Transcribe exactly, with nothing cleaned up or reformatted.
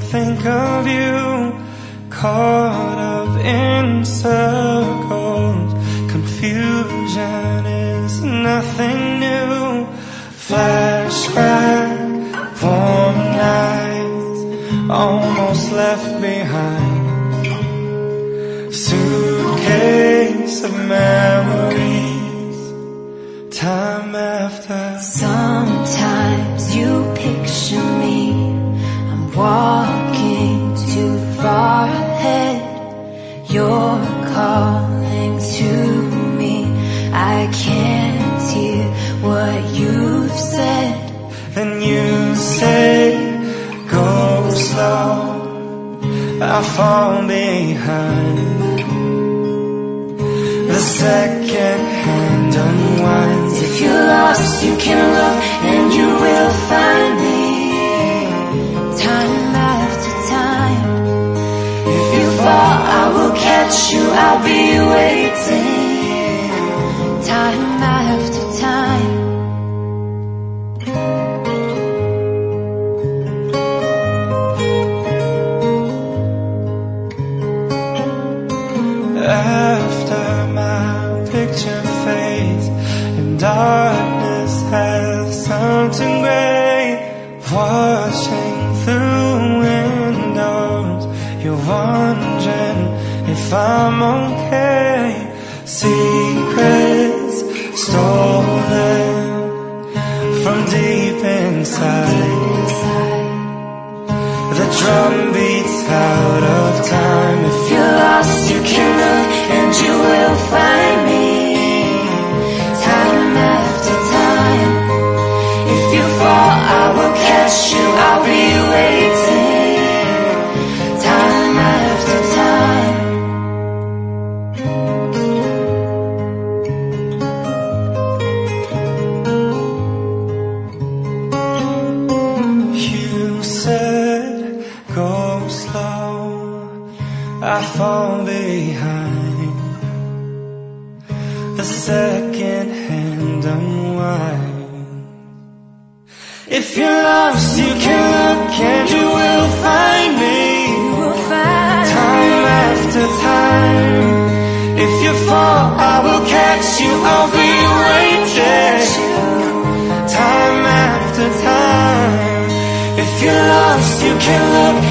think of you, caught up in circles. Confusion is nothing new. Flashback, warm nights, almost left behind. Suitcase of memories, time after. Sometimes you picture me, I'm walking too far ahead. You're calling to me, I can't hear what you've said. Then you say, go slow, I fall behind. The second hand unwinds. If you're lost, you can look and you will find me. Time after time. If you fall, I will catch you, I'll be waiting. Time after time. After my picture fades and darkness has turned to gray, watching through windows, you're wondering if I'm okay. Secrets stolen from deep inside. The drum beats out of time. If you're lost, you can look and you will find me. Time after time. If you fall, I will catch you, I'll be waiting. Time after time. You said, go slow, I fall behind. The second hand unwind. If you're lost, you can look and you will find me. Time after time. If you fall, I will catch you, I'll be waiting. Time after time. If you're lost, you can look